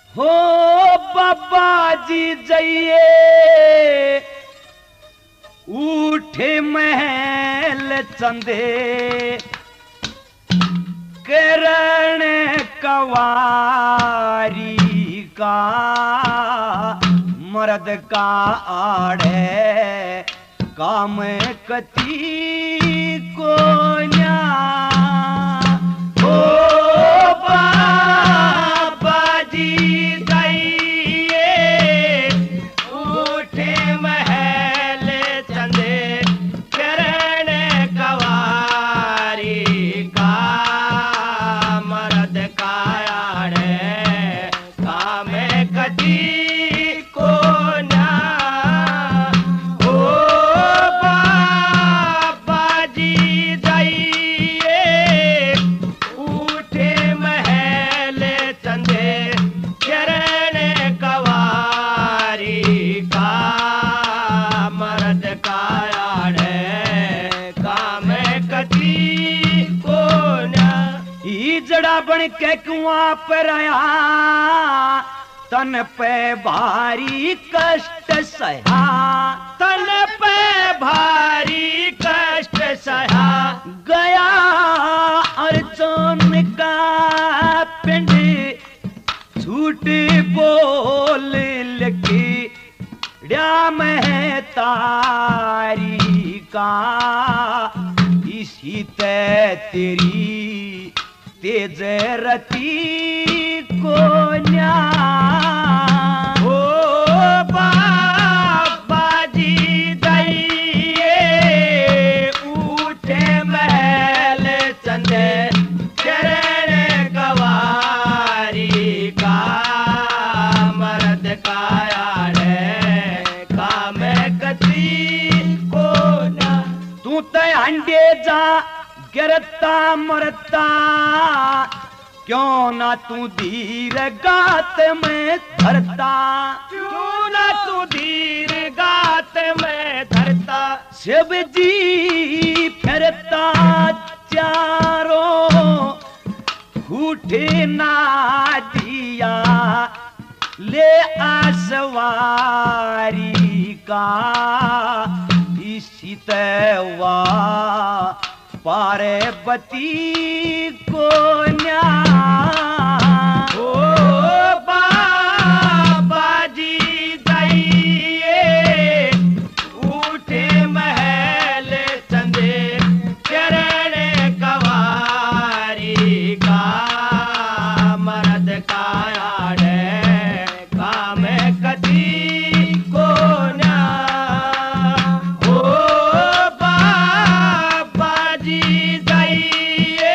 हो बाबा जी जइए उठे महल चंदे करण कवारी का मर्द का आड़े काम कती को न्या हो बाबा जी दैये उठे महल चंदे करण कवारी का मर्द का आड़े काम कती को न्या हो बाबा जी दैये उठे महल चंदे चरण कवारी का मर्द का आड़े काम कती को न्या ई जड़ा बन के कुआं पर आया तन पे भारी कष्ट सहा तन पे भारी कष्ट सहा गया अर्जुन का पिंड झूठ बोल लगी डा में तारी का इसी ते तेरी तेज रती को न्या हो बाबा जी दैये उठे महल चंदे चरण कवारी का मर्द का आड़े काम कती को न्या तू ते अंडे जा गिरता मरता क्यों ना तू धीर गात में धरता क्यों ना तू धीर गात में धरता शिव जी फिरता चारों उठे ना दिया ले आसवारी का इसी तवा पार्वती को न्या हो बाबा जी दैये उठे महल चंदे चरण कवारी का मर्द का आड़े काम कती को न्या हो बाबा जी दैये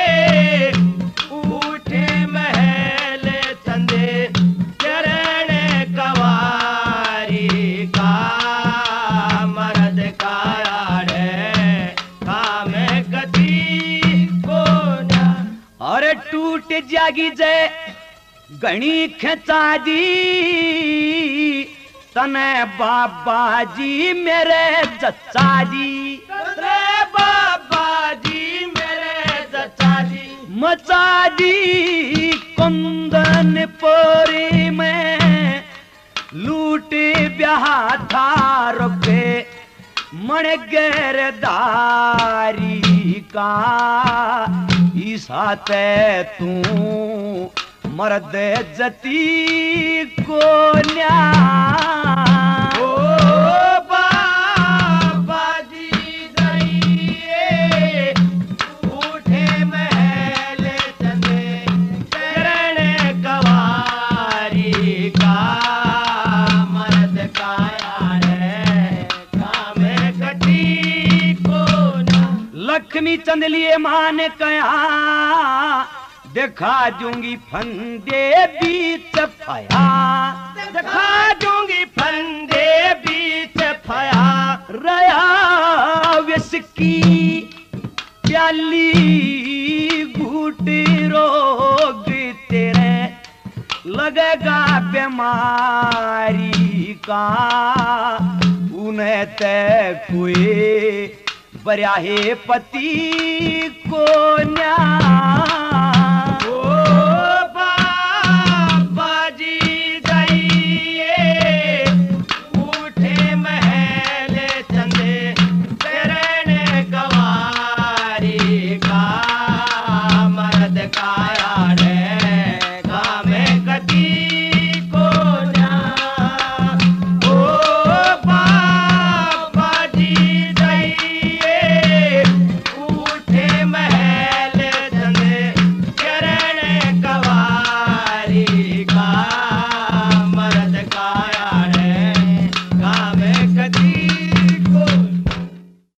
उठे महल चंदे चरण कवारी का मर्द का आड़े काम कती को न्या अरे टूट जागी जय गणी खेचा दी तने बाबा जी मेरे जच्चा जी रे बाबा जी मेरे जच्चा जी मचा दी कुंदन पोरी में लूटे ब्याह था रुपे मण गेरदारी का ईसाते तू मर्द जती को न्या हो बाबा जी दैये उठे महल चंदे चरण कवारी का मर्द का आड़े काम कती को न्या लक्ष्मी चंद लिए मां ने कहा दिखा दूंगी फंदे बीच फया दिखा दूंगी फंदे बीच फया रया विस्की प्याली घूट रोग तेरे लगेगा बीमारी का उन्हें तय कोई बर्याहे पति को न्या